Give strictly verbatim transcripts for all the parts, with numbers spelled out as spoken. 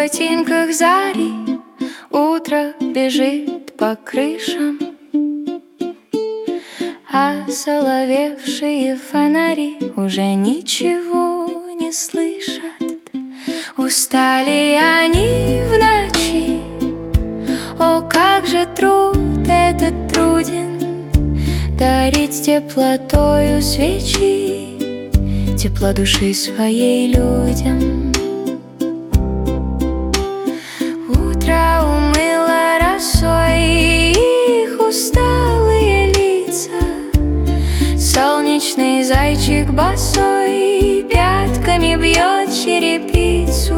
ботинках зари утро бежит по крышам, а соловевшие фонари уже ничего не слышат. Устали они в ночи, о, как же труд этот труден, дарить теплотою свечи, тепло души своей людям. Утро умыло росой их усталые лица, солнечный зайчик босой пятками бьет черепицу.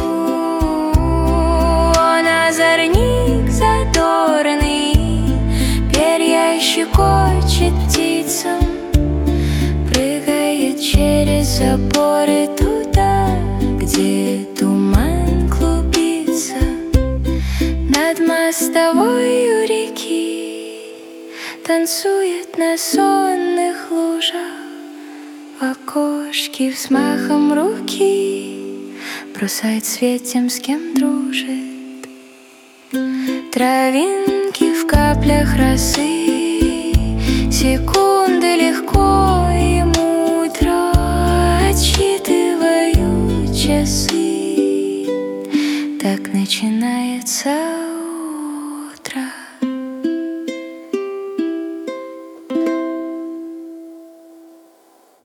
Он озорник задорный, перья щекочет птицам, прыгает через заборы туда, где туман клубится. Над мостовой у реки танцует на сонных лужах, в окошке взмахом руки бросает свет тем, с кем дружит. Травинки в каплях росы, секунды легко и мудро отсчитывают часы. Так начинается